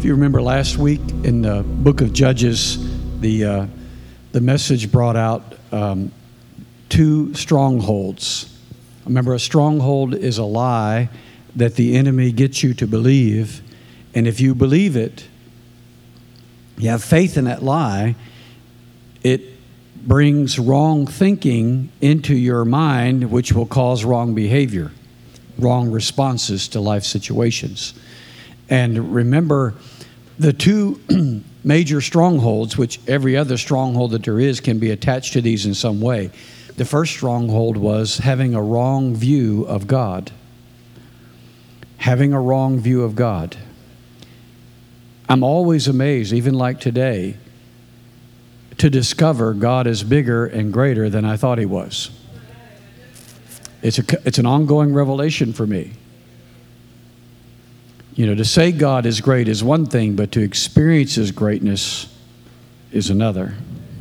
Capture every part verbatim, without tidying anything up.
If you remember last week in the book of Judges, the uh, the message brought out um, two strongholds. Remember, a stronghold is a lie that the enemy gets you to believe, and if you believe it, you have faith in that lie, it brings wrong thinking into your mind, which will cause wrong behavior, wrong responses to life situations. And remember, the two major strongholds, which every other stronghold that there is can be attached to these in some way. The first stronghold was having a wrong view of God. Having a wrong view of God. I'm always amazed, even like today, to discover God is bigger and greater than I thought He was. It's a, it's an ongoing revelation for me. You know, to say God is great is one thing, but to experience His greatness is another.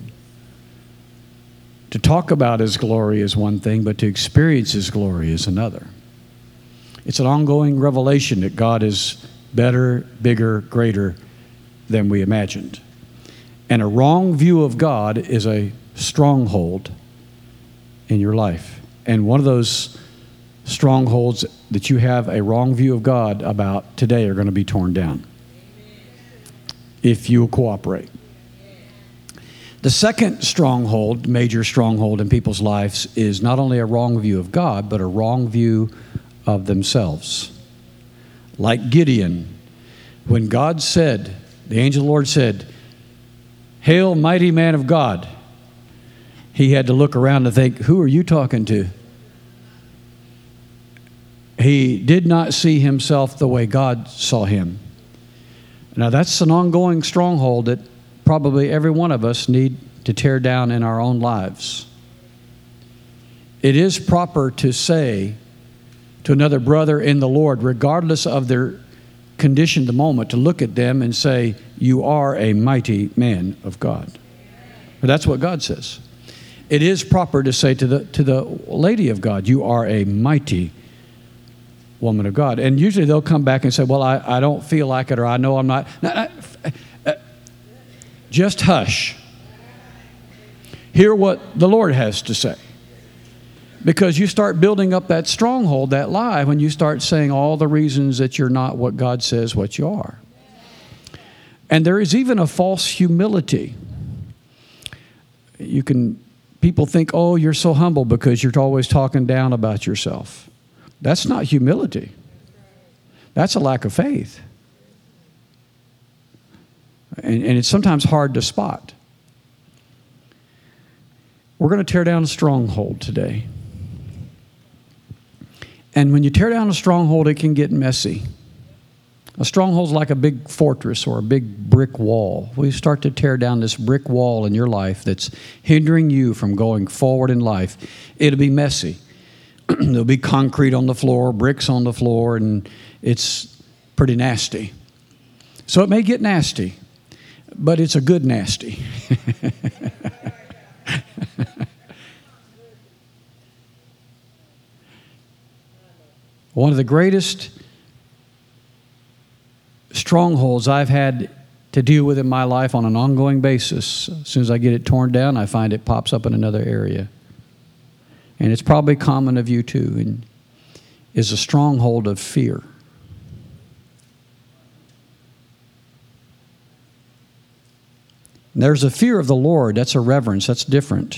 To talk about His glory is one thing, but to experience His glory is another. It's an ongoing revelation that God is better, bigger, greater than we imagined. And a wrong view of God is a stronghold in your life. And one of those strongholds that you have a wrong view of God about today are going to be torn down if you will cooperate. The second stronghold, major stronghold in people's lives, is not only a wrong view of God, but a wrong view of themselves. Like Gideon, when God said, the angel of the Lord said, "Hail, mighty man of God," he had to look around and think, who are you talking to? He did not see himself the way God saw him. Now that's an ongoing stronghold that probably every one of us need to tear down in our own lives. It is proper to say to another brother in the Lord, regardless of their condition at the moment, to look at them and say, you are a mighty man of God. But that's what God says. It is proper to say to the to the lady of God, you are a mighty woman of God. And usually they'll come back and say, well, I, I don't feel like it, or I know I'm not. No, no, just hush. Hear what the Lord has to say. Because you start building up that stronghold, that lie, when you start saying all the reasons that you're not what God says what you are. And there is even a false humility. You can, people think, oh, you're so humble because you're always talking down about yourself. That's not humility. That's a lack of faith. And, and it's sometimes hard to spot. We're going to tear down a stronghold today. And when you tear down a stronghold, it can get messy. A stronghold's like a big fortress or a big brick wall. We start to tear down this brick wall in your life that's hindering you from going forward in life. It'll be messy. There'll be concrete on the floor, bricks on the floor, and it's pretty nasty. So it may get nasty, but it's a good nasty. One of the greatest strongholds I've had to deal with in my life on an ongoing basis, as soon as I get it torn down, I find it pops up in another area. And it's probably common of you too, and is a stronghold of fear. There's a fear of the Lord. That's a reverence. That's different.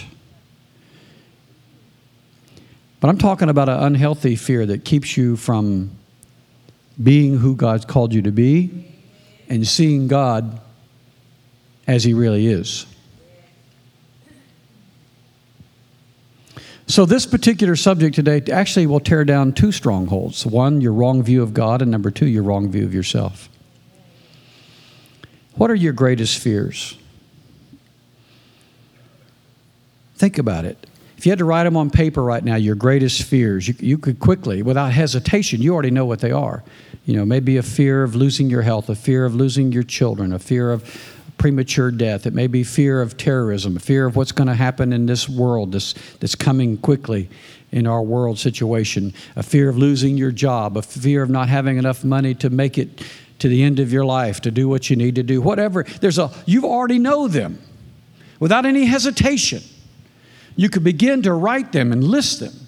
But I'm talking about an unhealthy fear that keeps you from being who God's called you to be and seeing God as He really is. So this particular subject today actually will tear down two strongholds. One, your wrong view of God, and number two, your wrong view of yourself. What are your greatest fears? Think about it. If you had to write them on paper right now, your greatest fears, you, you could quickly, without hesitation, you already know what they are. You know, maybe a fear of losing your health, a fear of losing your children, a fear of premature death. It may be fear of terrorism, a fear of what's going to happen in this world this, that's coming quickly in our world situation, a fear of losing your job, a fear of not having enough money to make it to the end of your life to do what you need to do. Whatever, there's a, you already know them without any hesitation. You could begin to write them and list them.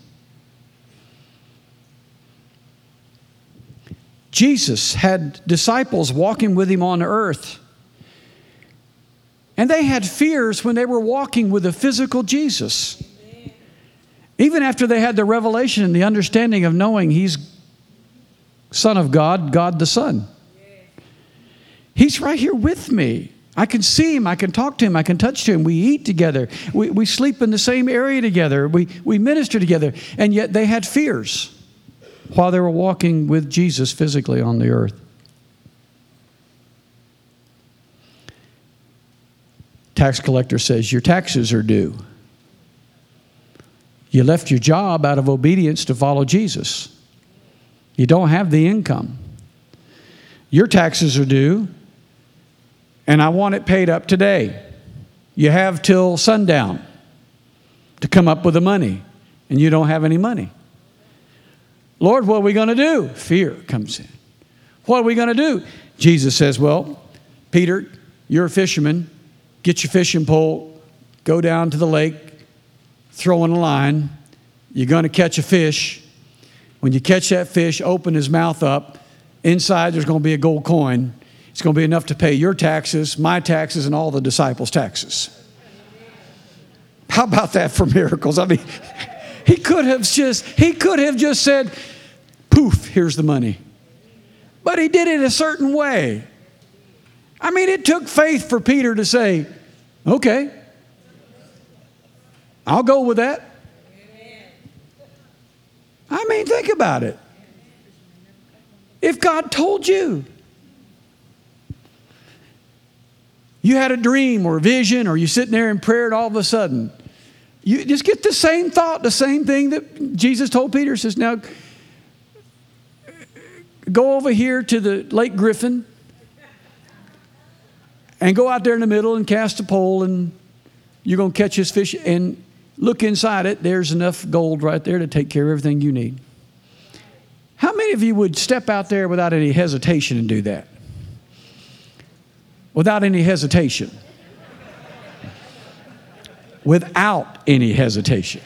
Jesus had disciples walking with him on earth. And they had fears when they were walking with a physical Jesus. Even after they had the revelation and the understanding of knowing he's Son of God, God the Son. He's right here with me. I can see him. I can talk to him. I can touch to him. We eat together. We, we sleep in the same area together. We, we minister together. And yet they had fears while they were walking with Jesus physically on the earth. Tax collector says, your taxes are due. You left your job out of obedience to follow Jesus. You don't have the income. Your taxes are due, and I want it paid up today. You have till sundown to come up with the money, and you don't have any money. Lord, what are we going to do? Fear comes in. What are we going to do? Jesus says, well, Peter, you're a fisherman. Get your fishing pole, go down to the lake, throw in a line. You're going to catch a fish. When you catch that fish, open his mouth up. Inside, there's going to be a gold coin. It's going to be enough to pay your taxes, my taxes, and all the disciples' taxes. How about that for miracles? I mean, he could have just, he could have just said, poof, here's the money. But he did it a certain way. I mean, it took faith for Peter to say, okay, I'll go with that. I mean, think about it. If God told you, you had a dream or a vision, or you're sitting there in prayer and all of a sudden, you just get the same thought, the same thing that Jesus told Peter. Says, now, go over here to the Lake Griffin and go out there in the middle and cast a pole, and you're going to catch this fish, and look inside it. There's enough gold right there to take care of everything you need. How many of you would step out there without any hesitation and do that? Without any hesitation. Without any hesitation.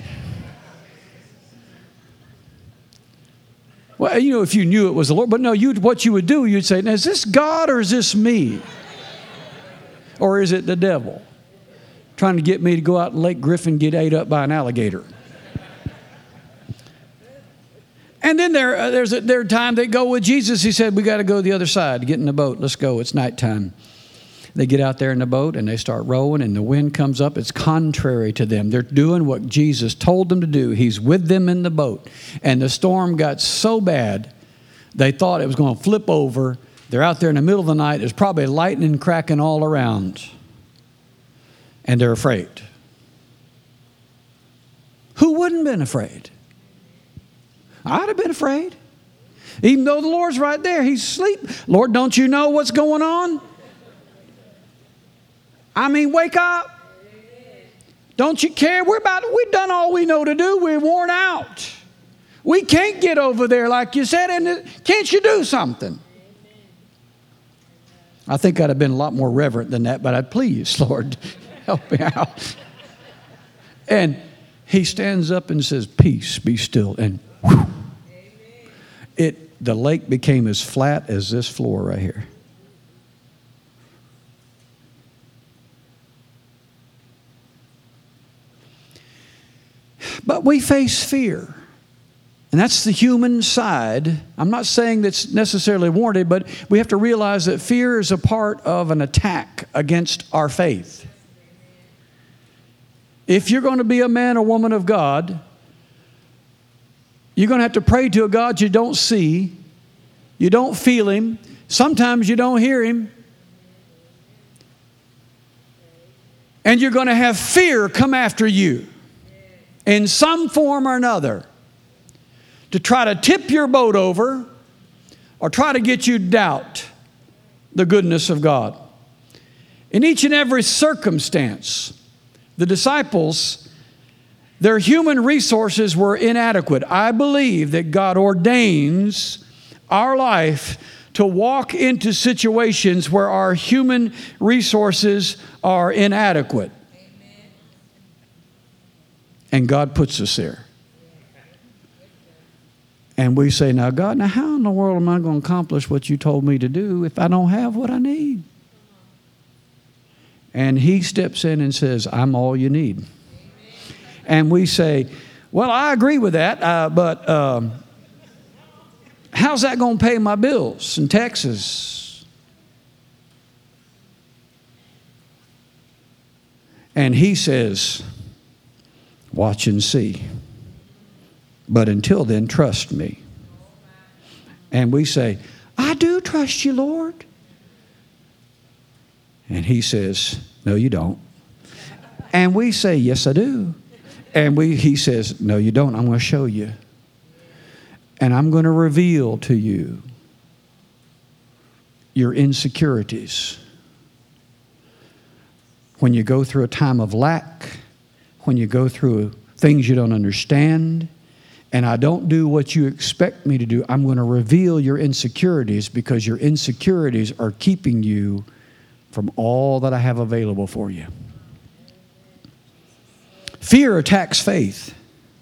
Well, you know, if you knew it was the Lord, but no, you what you would do, you'd say, now, is this God or is this me? Or is it the devil trying to get me to go out in Lake Griffin and get ate up by an alligator? And then there, uh, there's a there time they go with Jesus. He said, we got to go the other side, get in the boat. Let's go. It's nighttime. They get out there in the boat and they start rowing, and the wind comes up. It's contrary to them. They're doing what Jesus told them to do. He's with them in the boat. And the storm got so bad, they thought it was going to flip over. They're out there in the middle of the night. There's probably lightning cracking all around. And they're afraid. Who wouldn't have been afraid? I'd have been afraid. Even though the Lord's right there, he's asleep. Lord, don't you know what's going on? I mean, wake up. Don't you care? We're about, we've done all we know to do. We're worn out. We can't get over there like you said, and can't you do something? I think I'd have been a lot more reverent than that, but I'd please, Lord, help me out. And he stands up and says, peace, be still. And whew, it, the lake became as flat as this floor right here. But we face fear. And that's the human side. I'm not saying that's necessarily warranted, but we have to realize that fear is a part of an attack against our faith. If you're going to be a man or woman of God, you're going to have to pray to a God you don't see. You don't feel him. Sometimes you don't hear him. And you're going to have fear come after you in some form or another, to try to tip your boat over or try to get you to doubt the goodness of God. In each and every circumstance, the disciples, their human resources were inadequate. I believe that God ordains our life to walk into situations where our human resources are inadequate. And God puts us there. And we say, now, God, now how in the world am I going to accomplish what you told me to do if I don't have what I need? And He steps in and says, I'm all you need. And we say, well, I agree with that, uh, but um, how's that going to pay my bills in Texas? And He says, watch and see. But until then, trust me. And we say, I do trust you, Lord. And He says, no, you don't. And we say, yes, I do. And we, He says, no, you don't. I'm going to show you. And I'm going to reveal to you your insecurities. When you go through a time of lack, when you go through things you don't understand, and I don't do what you expect me to do, I'm going to reveal your insecurities, because your insecurities are keeping you from all that I have available for you. Fear attacks faith.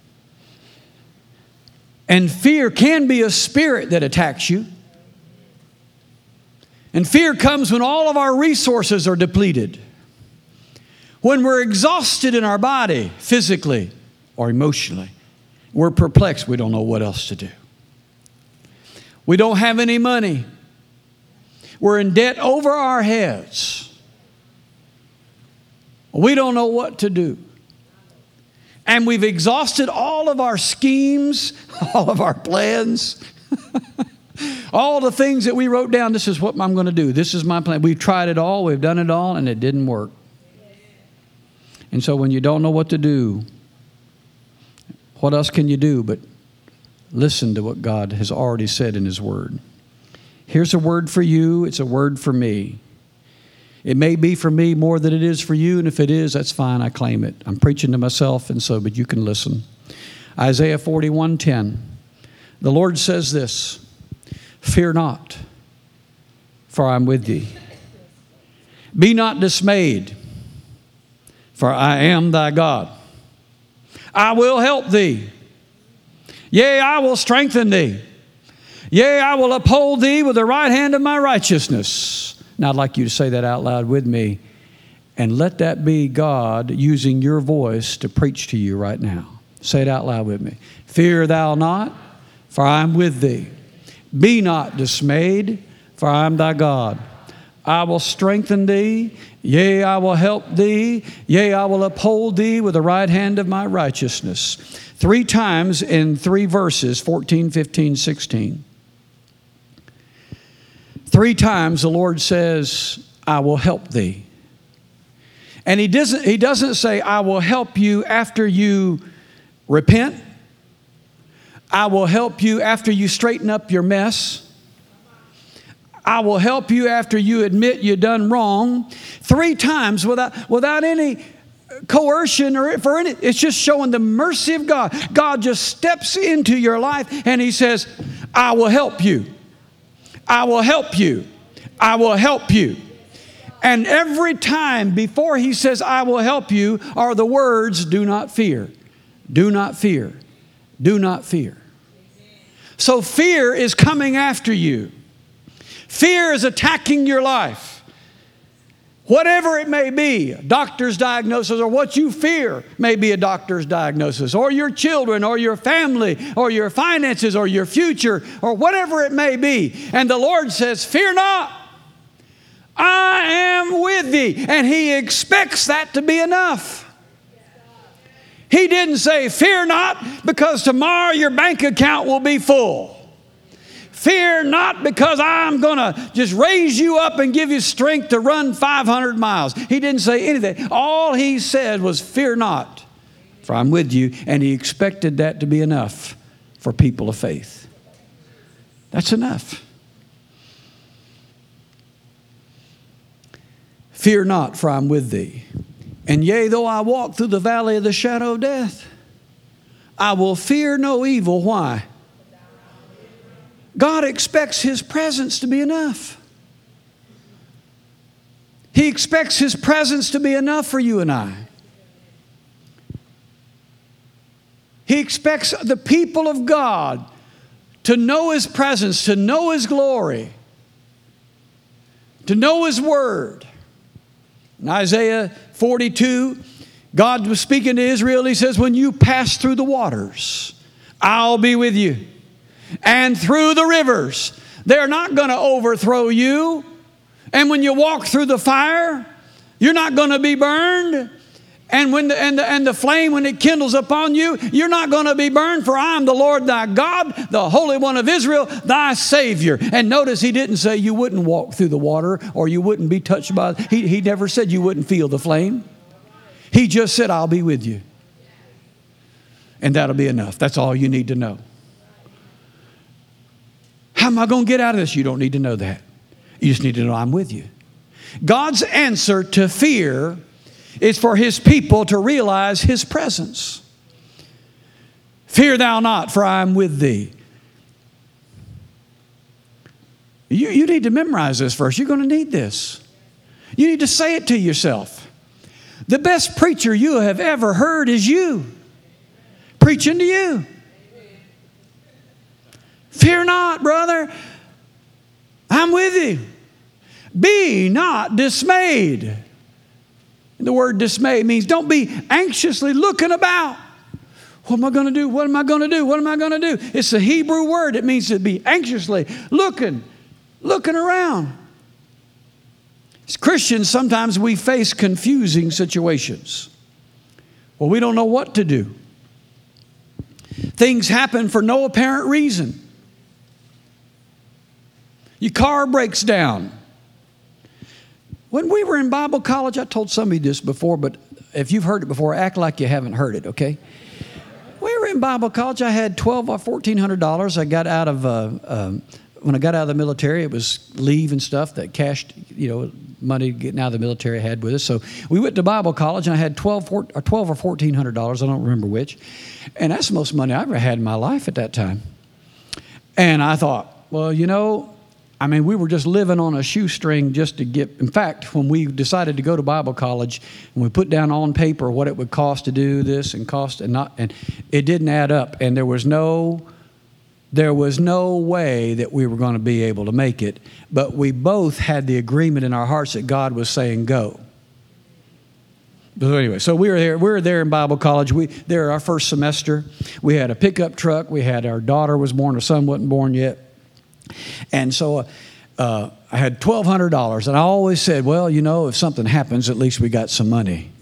And fear can be a spirit that attacks you. And fear comes when all of our resources are depleted. When we're exhausted in our body, physically or emotionally. We're perplexed. We don't know what else to do. We don't have any money. We're in debt over our heads. We don't know what to do. And we've exhausted all of our schemes, all of our plans, all the things that we wrote down. This is what I'm going to do. This is my plan. We've tried it all. We've done it all, and it didn't work. And so when you don't know what to do, what else can you do but listen to what God has already said in His Word? Here's a word for you. It's a word for me. It may be for me more than it is for you, and if it is, that's fine. I claim it. I'm preaching to myself, and so, but you can listen. Isaiah forty-one ten. The Lord says this, fear not, for I'm with thee. Be not dismayed, for I am thy God. I will help thee. Yea, I will strengthen thee. Yea, I will uphold thee with the right hand of my righteousness. Now I'd like you to say that out loud with me. And let that be God using your voice to preach to you right now. Say it out loud with me. Fear thou not, for I am with thee. Be not dismayed, for I am thy God. I will strengthen thee. Yea, I will help thee. Yea, I will uphold thee with the right hand of my righteousness. Three times in three verses, fourteen, fifteen, sixteen. Three times the Lord says, I will help thee. And he doesn't, he doesn't say, I will help you after you repent. I will help you after you straighten up your mess. I will help you after you admit you done wrong. Three times without, without any coercion or for any, it's just showing the mercy of God. God just steps into your life and He says, I will help you. I will help you. I will help you. And every time before He says, I will help you, are the words, do not fear. Do not fear. Do not fear. So fear is coming after you. Fear is attacking your life. Whatever it may be, a doctor's diagnosis, or what you fear may be a doctor's diagnosis, or your children, or your family, or your finances, or your future, or whatever it may be. And the Lord says, fear not. I am with thee. And He expects that to be enough. He didn't say, fear not, because tomorrow your bank account will be full. Fear not, because I'm going to just raise you up and give you strength to run five hundred miles. He didn't say anything. All He said was, fear not, for I'm with you. And He expected that to be enough for people of faith. That's enough. Fear not, for I'm with thee. And yea, though I walk through the valley of the shadow of death, I will fear no evil. Why? God expects His presence to be enough. He expects His presence to be enough for you and I. He expects the people of God to know His presence, to know His glory, to know His Word. In Isaiah forty-two, God was speaking to Israel. He says, when you pass through the waters, I'll be with you. And through the rivers, they're not going to overthrow you. And when you walk through the fire, you're not going to be burned. And when the, and the, and the flame, when it kindles upon you, you're not going to be burned, for I am the Lord thy God, the Holy One of Israel, thy Savior. And notice He didn't say you wouldn't walk through the water or you wouldn't be touched by it. He, he never said you wouldn't feel the flame. He just said, I'll be with you. And that'll be enough. That's all you need to know. How am I going to get out of this? You don't need to know that. You just need to know I'm with you. God's answer to fear is for His people to realize His presence. Fear thou not, for I am with thee. You, you need to memorize this verse. You're going to need this. You need to say it to yourself. The best preacher you have ever heard is you. Preaching to you. Fear not, brother. I'm with you. Be not dismayed. The word dismay means don't be anxiously looking about. What am I going to do? What am I going to do? What am I going to do? It's a Hebrew word. It means to be anxiously looking, looking around. As Christians, sometimes we face confusing situations. Well, we don't know what to do. Things happen for no apparent reason. Your car breaks down. When we were in Bible college, I told somebody this before, but if you've heard it before, act like you haven't heard it, okay? We were in Bible college. I had twelve or fourteen hundred dollars. I got out of uh, um, when I got out of the military. It was leave and stuff that cashed, you know, money getting out of the military I had with us. So we went to Bible college, and I had twelve or twelve or fourteen hundred dollars. I don't remember which, and that's the most money I ever had in my life at that time. And I thought, well, you know. I mean, we were just living on a shoestring just to get, in fact, when we decided to go to Bible college, and we put down on paper what it would cost to do this and cost and not, and it didn't add up. And there was no, there was no way that we were going to be able to make it. But we both had the agreement in our hearts that God was saying, go. But anyway, so we were there. We were there in Bible college. We there our first semester. We had a pickup truck. We had our daughter was born. Our son wasn't born yet. And so uh, uh, I had twelve hundred dollars. And I always said, well, you know, if something happens, at least we got some money.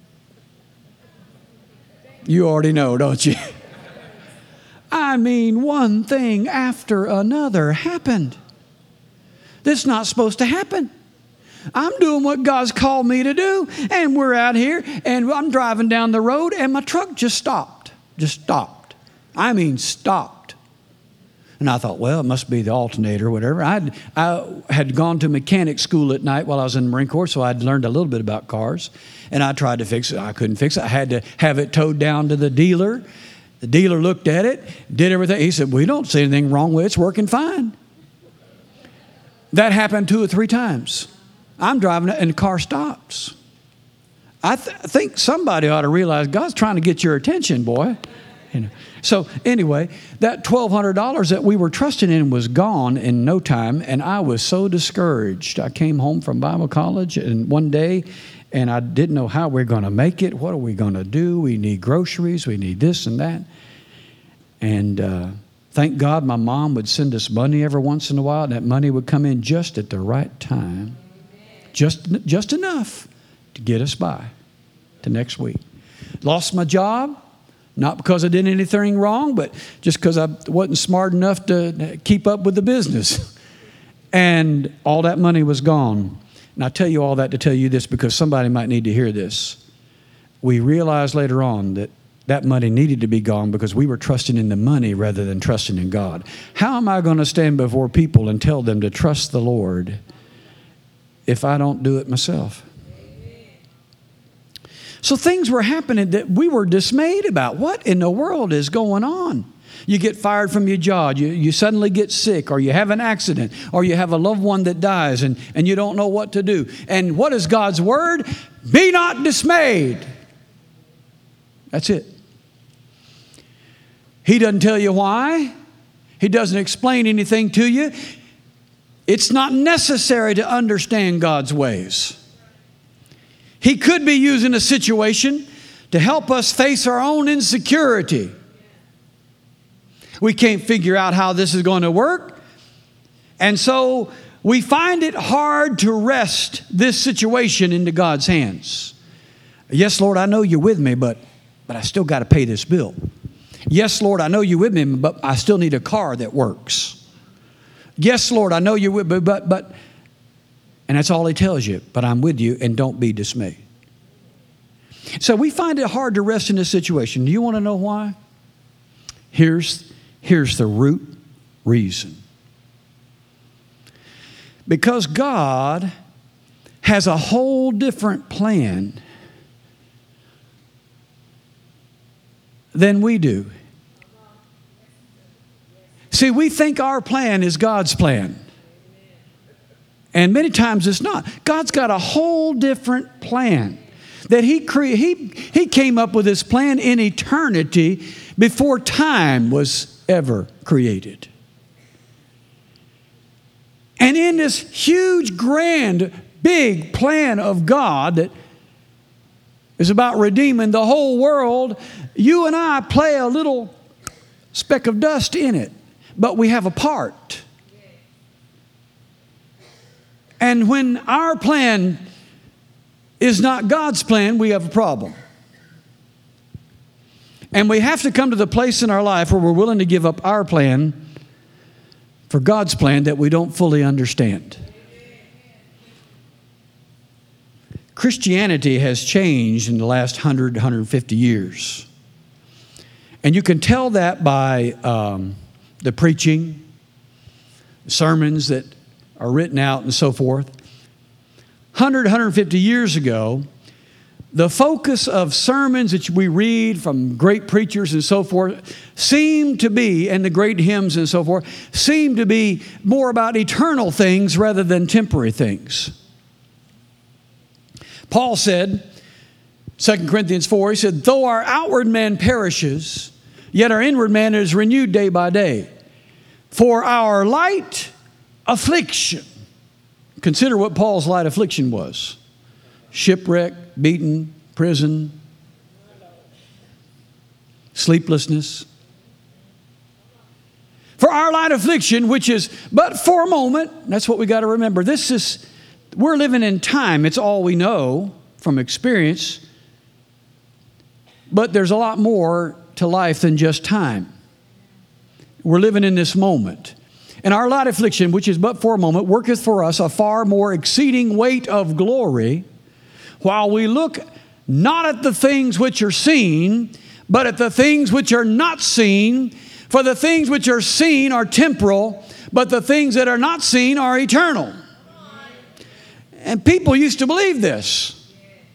You already know, don't you? I mean, one thing after another happened. This is not supposed to happen. I'm doing what God's called me to do. And we're out here, and I'm driving down the road, and my truck just stopped. Just stopped. I mean, stopped. And I thought, well, it must be the alternator or whatever. I'd, I had gone to mechanic school at night while I was in the Marine Corps, so I'd learned a little bit about cars. And I tried to fix it. I couldn't fix it. I had to have it towed down to the dealer. The dealer looked at it, did everything. He said, we don't see anything wrong with it. It's working fine. That happened two or three times. I'm driving it, and the car stops. I th- think somebody ought to realize God's trying to get your attention, boy. You know. So anyway, that twelve hundred dollars that we were trusting in was gone in no time, and I was so discouraged. I came home from Bible college and one day, and I didn't know how we're going to make it. What are we going to do? We need groceries. We need this and that. And uh, thank God my mom would send us money every once in a while, and that money would come in just at the right time, just just enough to get us by to next week. Lost my job. Not because I did anything wrong, but just because I wasn't smart enough to keep up with the business. And all that money was gone. And I tell you all that to tell you this because somebody might need to hear this. We realized later on that that money needed to be gone because we were trusting in the money rather than trusting in God. How am I going to stand before people and tell them to trust the Lord if I don't do it myself? So things were happening that we were dismayed about. What in the world is going on? You get fired from your job. You, you suddenly get sick, or you have an accident, or you have a loved one that dies, and, and you don't know what to do. And what is God's word? Be not dismayed. That's it. He doesn't tell you why. He doesn't explain anything to you. It's not necessary to understand God's ways. He could be using a situation to help us face our own insecurity. We can't figure out how this is going to work. And so we find it hard to wrest this situation into God's hands. Yes, Lord, I know you're with me, but, but I still got to pay this bill. Yes, Lord, I know you're with me, but I still need a car that works. Yes, Lord, I know you're with me, but, but, and that's all he tells you, but I'm with you and don't be dismayed. So we find it hard to rest in this situation. Do you want to know why? Here's, here's the root reason. Because God has a whole different plan than we do. See, we think our plan is God's plan. And many times it's not. God's got a whole different plan. That he, cre- he, he came up with this plan in eternity before time was ever created. And in this huge, grand, big plan of God that is about redeeming the whole world, you and I play a little speck of dust in it, but we have a part. And when our plan is not God's plan, we have a problem. And we have to come to the place in our life where we're willing to give up our plan for God's plan that we don't fully understand. Christianity has changed in the last one hundred, one hundred fifty years. And you can tell that by um, the preaching, sermons that are written out and so forth. one hundred, one hundred fifty years ago, the focus of sermons that we read from great preachers and so forth seemed to be, and the great hymns and so forth, seemed to be more about eternal things rather than temporary things. Paul said, Second Corinthians four, he said, though our outward man perishes, yet our inward man is renewed day by day. For our light affliction. Consider what Paul's light affliction was. Shipwreck, beaten, prison, sleeplessness. For our light affliction, which is but for a moment, that's what we got to remember. This is, we're living in time. It's all we know from experience. But there's a lot more to life than just time. We're living in this moment. And our light affliction, which is but for a moment, worketh for us a far more exceeding weight of glory, while we look not at the things which are seen, but at the things which are not seen. For the things which are seen are temporal, but the things that are not seen are eternal. And people used to believe this.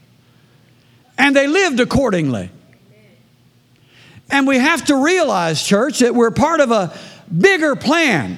And they lived accordingly. And we have to realize, church, that we're part of a bigger plan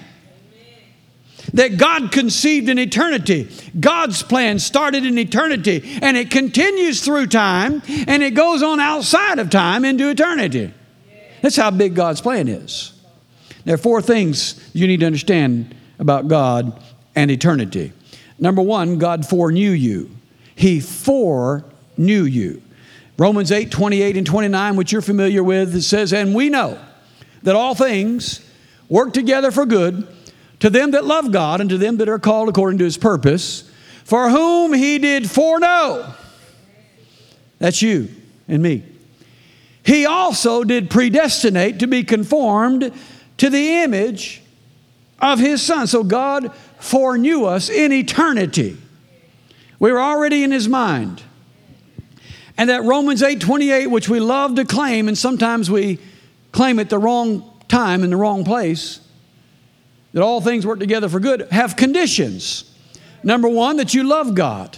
that God conceived in eternity. God's plan started in eternity, and it continues through time, and it goes on outside of time into eternity. That's how big God's plan is. There are four things you need to understand about God and eternity. Number one, God foreknew you. He foreknew you. Romans eight, twenty-eight and twenty-nine, which you're familiar with, it says, and we know that all things work together for good to them that love God and to them that are called according to his purpose, for whom he did foreknow. That's you and me. He also did predestinate to be conformed to the image of his Son. So God foreknew us in eternity. We were already in his mind. And that Romans eight twenty-eight, which we love to claim, and sometimes we claim it the wrong time in the wrong place, that all things work together for good, have conditions. Number one, that you love God.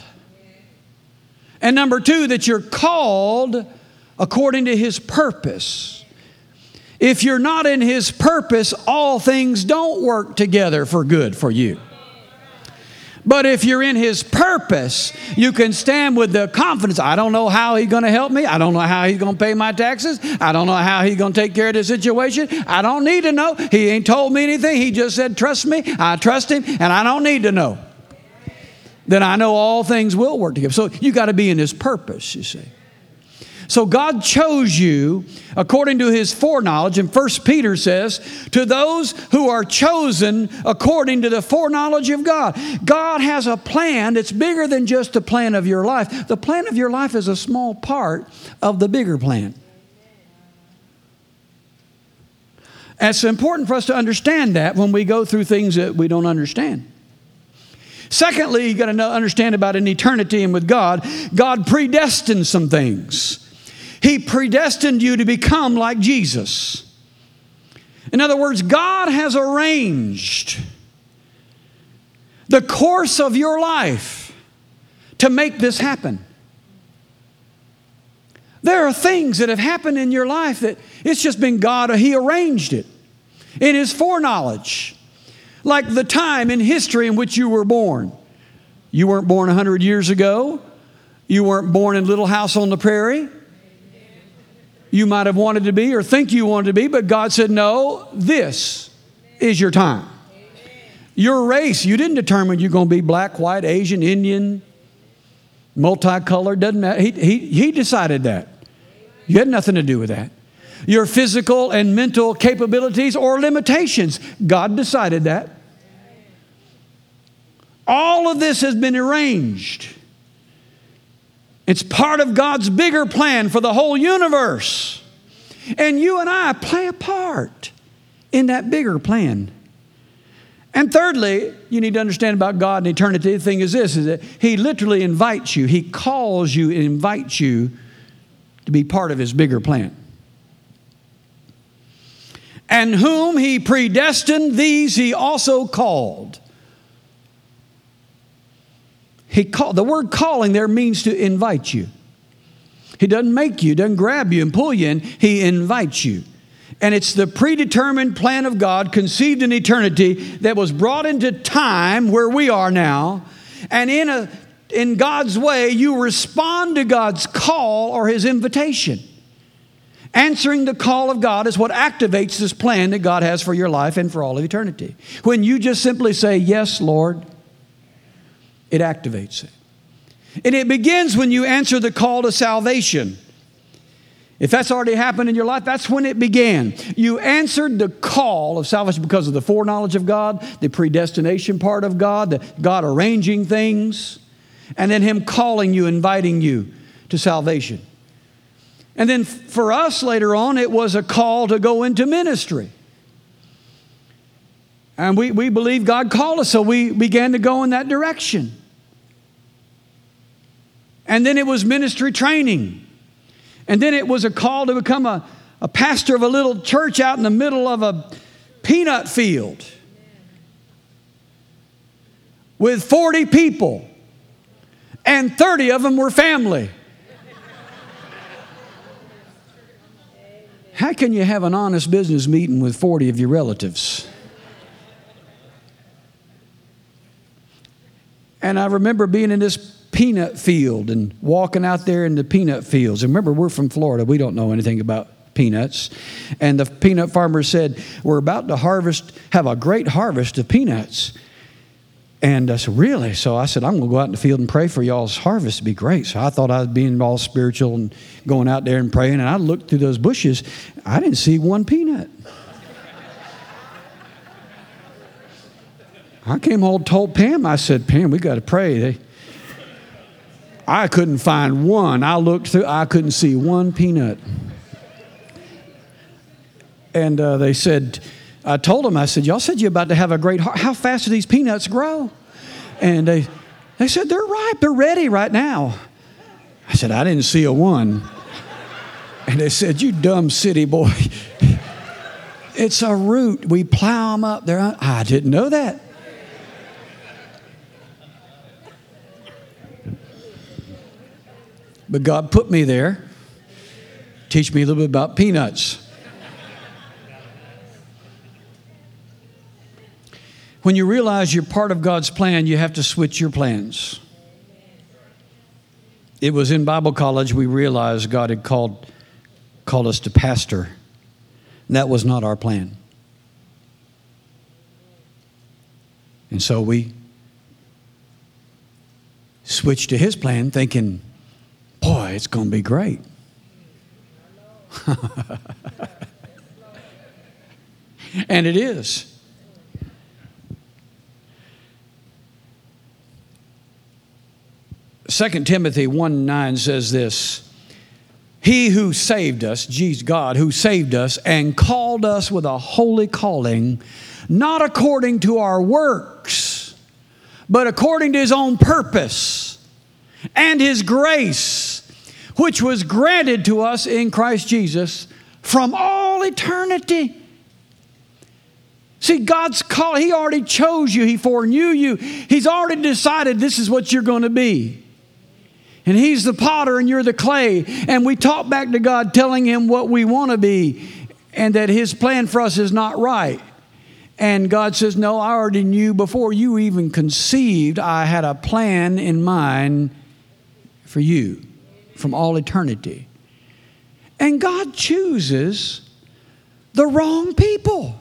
And number two, that you're called according to his purpose. if you're not in His purpose, all things don't work together for good for you. But if you're in His purpose, you can stand with the confidence. I don't know how He's going to help me. I don't know how He's going to pay my taxes. I don't know how He's going to take care of the situation. I don't need to know. He ain't told me anything. He just said, trust me. I trust Him, and I don't need to know. Then I know all things will work together. So you got to be in His purpose, you see. So God chose you according to His foreknowledge. And First Peter says, to those who are chosen according to the foreknowledge of God. God has a plan that's bigger than just the plan of your life. The plan of your life is a small part of the bigger plan. And it's important for us to understand that when we go through things that we don't understand. Secondly, you got to understand about an eternity and with God, God predestined some things. He predestined you to become like Jesus. In other words, God has arranged the course of your life to make this happen. There are things that have happened in your life that it's just been God, He arranged it in His foreknowledge. Like the time in history in which you were born. You weren't born a hundred years ago. You weren't born in Little House on the Prairie. You might have wanted to be or think you wanted to be, but God said, no, this is your time. Your race, you didn't determine you're going to be black, white, Asian, Indian, multicolored, doesn't matter. He, he, he decided that. You had nothing to do with that. Your physical and mental capabilities or limitations, God decided that. All of this has been arranged. It's part of God's bigger plan for the whole universe. And you and I play a part in that bigger plan. And thirdly, you need to understand about God and eternity. The thing is this, is that He literally invites you. He calls you and invites you to be part of His bigger plan. And whom He predestined, these He also called. He called. The word calling there means to invite you. He doesn't make you, doesn't grab you and pull you in. He invites you. And it's the predetermined plan of God conceived in eternity that was brought into time where we are now. And in a in God's way, you respond to God's call or His invitation. Answering the call of God is what activates this plan that God has for your life and for all of eternity. When you just simply say, yes, Lord, it activates it. And it begins when you answer the call to salvation. If that's already happened in your life, that's when it began. You answered the call of salvation because of the foreknowledge of God, the predestination part of God, the God arranging things, and then Him calling you, inviting you to salvation. And then for us later on, it was a call to go into ministry. And we, we believe God called us, so we began to go in that direction. And then it was ministry training. And then it was a call to become a, a pastor of a little church out in the middle of a peanut field with forty people. And thirty of them were family. How can you have an honest business meeting with forty of your relatives? And I remember being in this peanut field and walking out there in the peanut fields. And remember, we're from Florida. We don't know anything about peanuts. And the peanut farmer said, we're about to harvest, have a great harvest of peanuts. And I said, really? So I said, I'm going to go out in the field and pray for y'all's harvest. It'd be great. So I thought I was being all spiritual and going out there and praying. And I looked through those bushes. I didn't see one peanut. I came home and told Pam, I said, Pam, we got to pray. They, I couldn't find one. I looked through, I couldn't see one peanut. And uh, they said, I told them, I said, y'all said you're about to have a great heart. How fast do these peanuts grow? And they, they said, they're ripe. They're ready right now. I said, I didn't see a one. And they said, you dumb city boy. It's a root. We plow them up there. I didn't know that. But God put me there, teach me a little bit about peanuts. When you realize you're part of God's plan, you have to switch your plans. It was in Bible college we realized God had called, called us to pastor. And that was not our plan. And so we switched to His plan thinking, boy, it's going to be great. And it is. Second Timothy one nine says this, He who saved us, Jesus, God, who saved us and called us with a holy calling, not according to our works, but according to His own purpose and His grace, which was granted to us in Christ Jesus from all eternity. See, God's call, He already chose you. He foreknew you. He's already decided this is what you're going to be. And He's the potter and you're the clay. And we talk back to God telling Him what we want to be and that His plan for us is not right. And God says, no, I already knew before you even conceived, I had a plan in mind for you from all eternity. And God chooses the wrong people.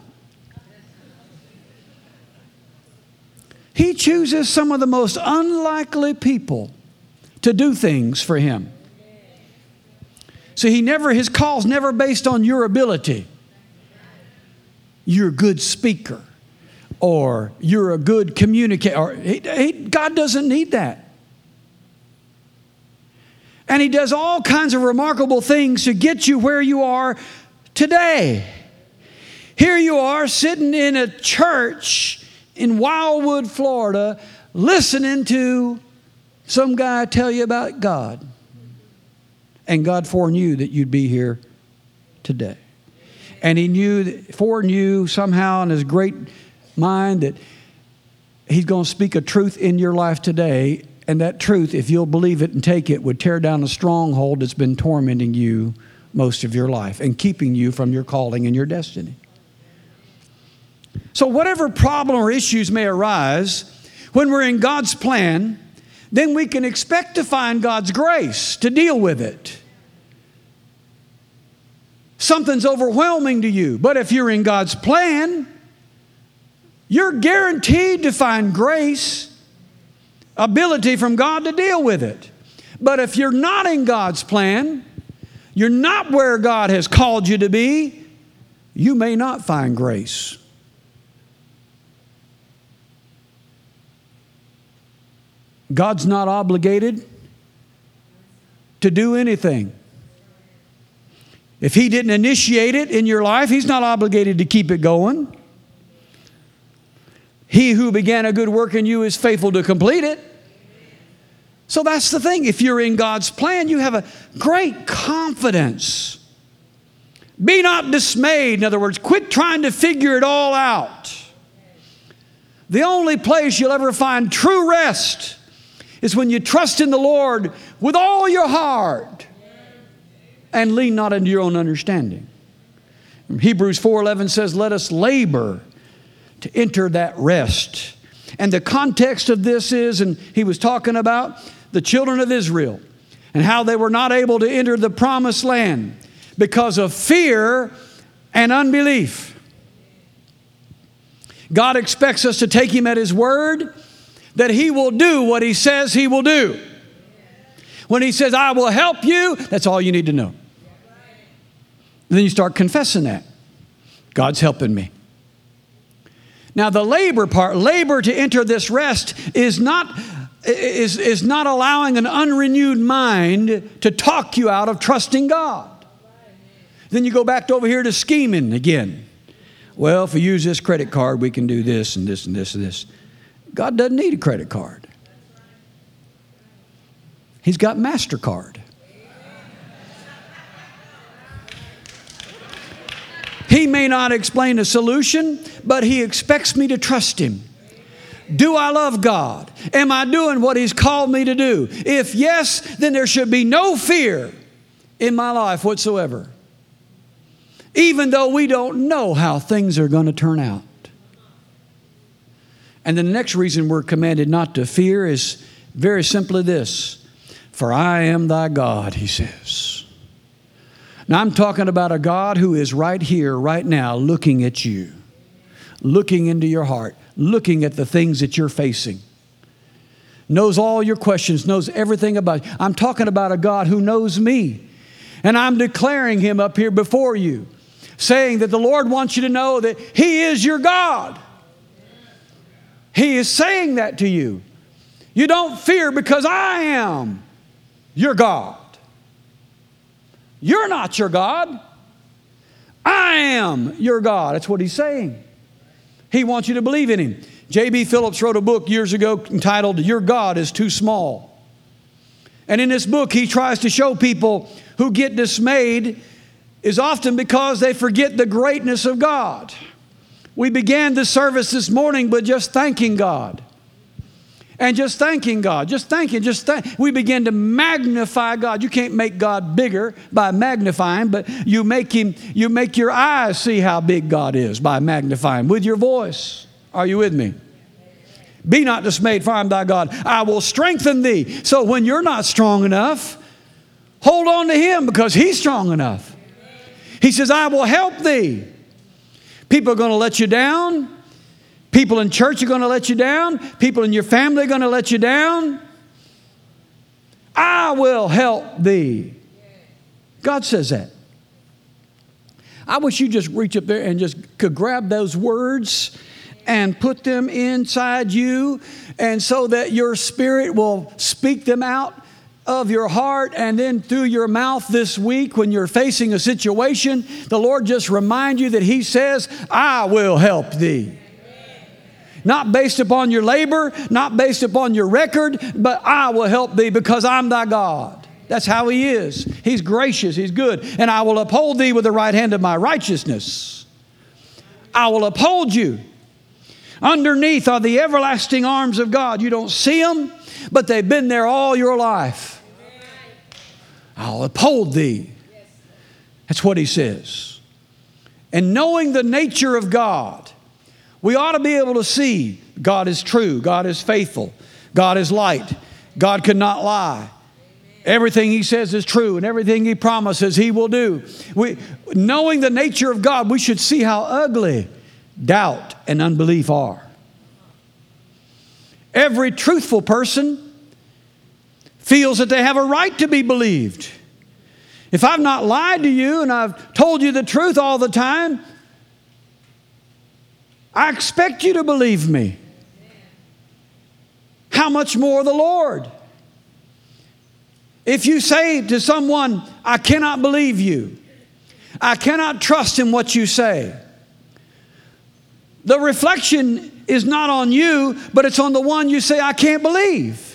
He chooses some of the most unlikely people to do things for Him. So he never, his call's never based on your ability. You're a good speaker, or you're a good communicator. Or he, he, God doesn't need that. And He does all kinds of remarkable things to get you where you are today. Here you are sitting in a church in Wildwood, Florida, listening to some guy tell you about God. And God foreknew that you'd be here today. And He knew, that, foreknew somehow in His great mind that He's going to speak a truth in your life today. And that truth, if you'll believe it and take it, would tear down a stronghold that's been tormenting you most of your life and keeping you from your calling and your destiny. So whatever problem or issues may arise, when we're in God's plan, then we can expect to find God's grace to deal with it. Something's overwhelming to you, but if you're in God's plan, you're guaranteed to find grace, ability from God to deal with it. But if you're not in God's plan, you're not where God has called you to be, you may not find grace. God's not obligated to do anything. If He didn't initiate it in your life, He's not obligated to keep it going. He who began a good work in you is faithful to complete it. So that's the thing. If you're in God's plan, you have a great confidence. Be not dismayed. In other words, quit trying to figure it all out. The only place you'll ever find true rest is when you trust in the Lord with all your heart and lean not into your own understanding. Hebrews four eleven says, let us labor to enter that rest. And the context of this is, and he was talking about the children of Israel and how they were not able to enter the promised land because of fear and unbelief. God expects us to take Him at His word, that He will do what He says He will do. When He says, I will help you, that's all you need to know. And then you start confessing that. God's helping me. Now the labor part, labor to enter this rest is not, is, is not allowing an unrenewed mind to talk you out of trusting God. Then you go back to over here to scheming again. Well, if we use this credit card, we can do this and this and this and this. God doesn't need a credit card. He's got MasterCard. He may not explain a solution, but He expects me to trust Him. Do I love God? Am I doing what He's called me to do? If yes, then there should be no fear in my life whatsoever. Even though we don't know how things are going to turn out. And the next reason we're commanded not to fear is very simply this. For I am thy God, he says. Now I'm talking about a God who is right here, right now, looking at you, looking into your heart, looking at the things that you're facing. Knows all your questions, knows everything about you. I'm talking about a God who knows me. And I'm declaring him up here before you, saying that the Lord wants you to know that he is your God. He is saying that to you. You don't fear because I am your God. You're not your God. I am your God. That's what he's saying. He wants you to believe in him. J B Phillips wrote a book years ago entitled, Your God is Too Small. And in this book, he tries to show people who get dismayed is often because they forget the greatness of God. We began the service this morning by just thanking God. And just thanking God. Just thanking. Just thank. We begin to magnify God. You can't make God bigger by magnifying, but you make him, you make your eyes see how big God is by magnifying with your voice. Are you with me? Be not dismayed, for I am thy God. I will strengthen thee. So when you're not strong enough, hold on to him because he's strong enough. He says, I will help thee. People are going to let you down. People in church are going to let you down. People in your family are going to let you down. I will help thee. God says that. I wish you just reach up there and just could grab those words and put them inside you, and so that your spirit will speak them out of your heart, and then through your mouth this week when you're facing a situation, the Lord just remind you that he says, I will help thee. Not based upon your labor, not based upon your record, but I will help thee because I'm thy God. That's how he is. He's gracious, he's good. And I will uphold thee with the right hand of my righteousness. I will uphold you. Underneath are the everlasting arms of God. You don't see them, but they've been there all your life. I'll uphold thee. That's what he says. And knowing the nature of God, we ought to be able to see God is true. God is faithful. God is light. God cannot lie. Everything he says is true, and everything he promises he will do. We, knowing the nature of God, we should see how ugly doubt and unbelief are. Every truthful person feels that they have a right to be believed. If I've not lied to you and I've told you the truth all the time, I expect you to believe me. How much more the Lord? If you say to someone, I cannot believe you, I cannot trust in what you say, the reflection is not on you, but it's on the one you say, I can't believe.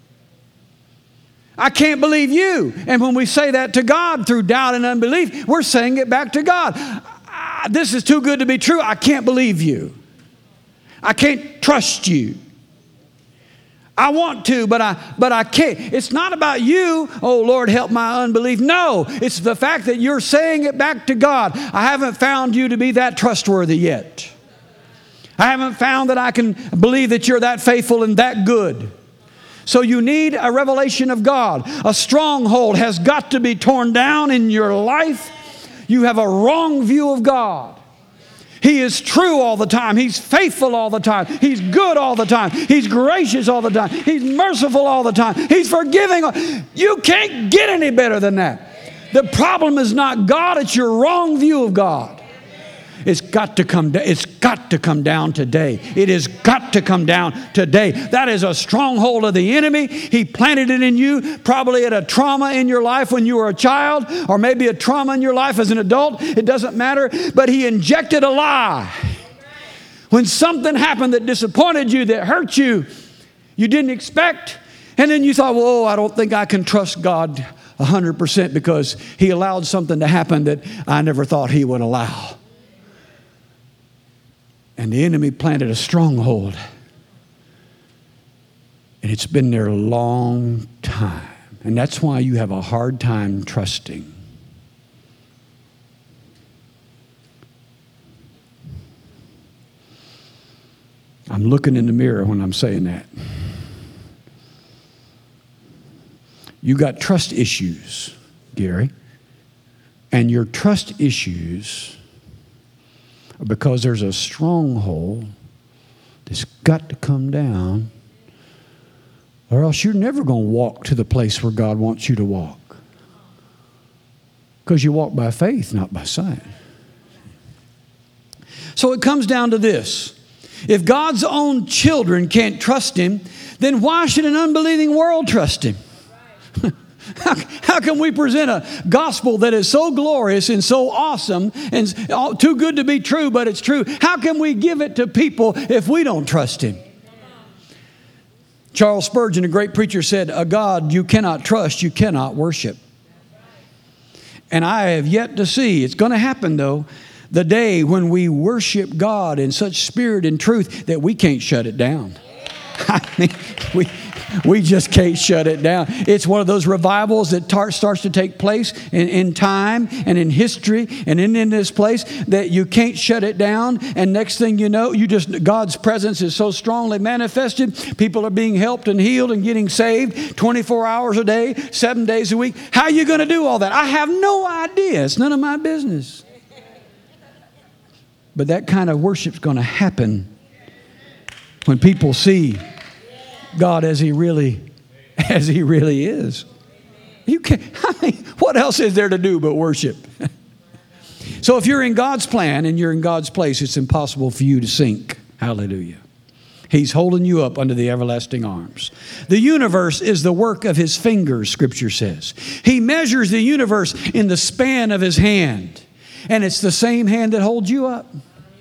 I can't believe you. And when we say that to God through doubt and unbelief, we're saying it back to God. Ah, this is too good to be true. I can't believe you. I can't trust you. I want to, but I but I can't. It's not about you, oh Lord, help my unbelief. No, it's the fact that you're saying it back to God. I haven't found you to be that trustworthy yet. I haven't found that I can believe that you're that faithful and that good. So you need a revelation of God. A stronghold has got to be torn down in your life. You have a wrong view of God. He is true all the time. He's faithful all the time. He's good all the time. He's gracious all the time. He's merciful all the time. He's forgiving. You can't get any better than that. The problem is not God, it's your wrong view of God. It's got to come down. It's got to come down today. It has got to come down today. That is a stronghold of the enemy. He planted it in you, probably at a trauma in your life when you were a child, or maybe a trauma in your life as an adult. It doesn't matter. But he injected a lie. When something happened that disappointed you, that hurt you, you didn't expect, and then you thought, well, oh, I don't think I can trust God one hundred percent because he allowed something to happen that I never thought he would allow. And the enemy planted a stronghold. And it's been there a long time. And that's why you have a hard time trusting. I'm I'm looking in the mirror when I'm saying that. You got trust issues, Gary. And your trust issues are because there's a stronghold that's got to come down, or else you're never going to walk to the place where God wants you to walk. Because you walk by faith, not by sight. So it comes down to this. If God's own children can't trust Him, then why should an unbelieving world trust Him? How, how can we present a gospel that is so glorious and so awesome and too good to be true, but it's true? How can we give it to people if we don't trust Him? Charles Spurgeon, a great preacher, said, "A God you cannot trust, you cannot worship." And I have yet to see, it's going to happen though, the day when we worship God in such spirit and truth that we can't shut it down. I mean, we, we just can't shut it down. It's one of those revivals that tar- starts to take place in, in time and in history and in, in this place that you can't shut it down. And next thing you know, you just God's presence is so strongly manifested. People are being helped and healed and getting saved twenty-four hours a day, seven days a week. How are you going to do all that? I have no idea. It's none of my business. But that kind of worship's going to happen when people see God as He really, as He really is. You can't, I mean, what else is there to do but worship? So if you're in God's plan and you're in God's place, it's impossible for you to sink. Hallelujah. He's holding you up under the everlasting arms. The universe is the work of His fingers, Scripture says. He measures the universe in the span of His hand. And it's the same hand that holds you up.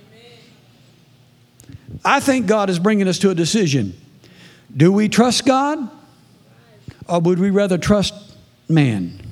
I think God is bringing us to a decision. Do we trust God? Or would we rather trust man?